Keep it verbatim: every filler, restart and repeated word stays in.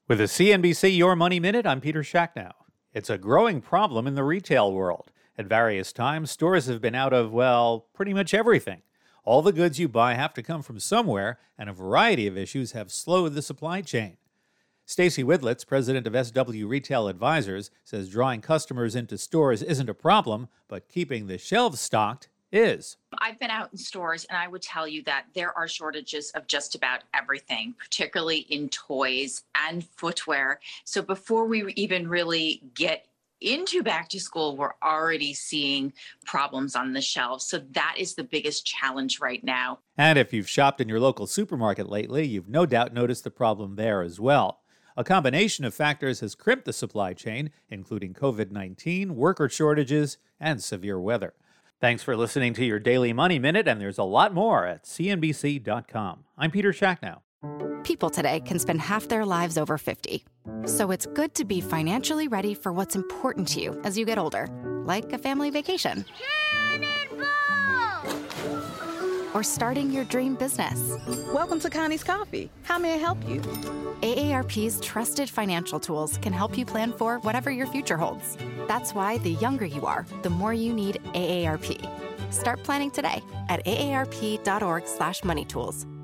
With a C N B C Your Money Minute, I'm Peter Schacknow. It's a growing problem in the retail world. At various times, stores have been out of, well, pretty much everything. All the goods you buy have to come from somewhere, and a variety of issues have slowed the supply chain. Stacy Widlitz, president of S W Retail Advisors, says drawing customers into stores isn't a problem, but keeping the shelves stocked is. I've been out in stores and I would tell you that there are shortages of just about everything, particularly in toys and footwear. So before we even really get into back to school, we're already seeing problems on the shelves. So that is the biggest challenge right now. And if you've shopped in your local supermarket lately, you've no doubt noticed the problem there as well. A combination of factors has crimped the supply chain, including covid nineteen, worker shortages, and severe weather. Thanks for listening to your Daily Money Minute, and there's a lot more at C N B C dot com. I'm Peter Schacknow. People today can spend half their lives over fifty. So it's good to be financially ready for what's important to you as you get older, like a family vacation. Cannonball! Or starting your dream business. Welcome to Connie's Coffee. How may I help you? A A R P's trusted financial tools can help you plan for whatever your future holds. That's why the younger you are, the more you need A A R P. Start planning today at A A R P dot org slash money tools.